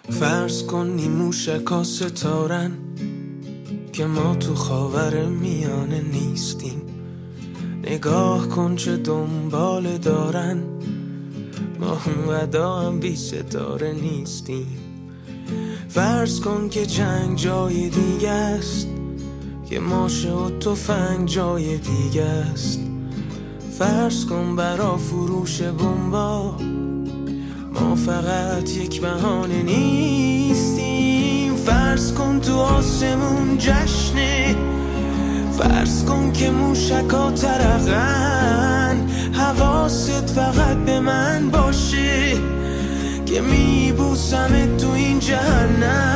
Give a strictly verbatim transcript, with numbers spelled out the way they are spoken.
فرض کن نیموشکا ستارن که ما تو خاور میانه نیستیم. نگاه کن چه دنبال دارن، ما اونقدر هم بی ستاره نیستیم. فرض کن که جنگ جای دیگه است، که ماشه و تفنگ جای دیگه است. فرض کن برا فروش بمبا ما فقط یک بهانه نیستیم. فرض کن تو آسمون جشنه، فرض کن که موشکا ترقن. حواست فقط به من باشه که میبوسمت تو این جهنم.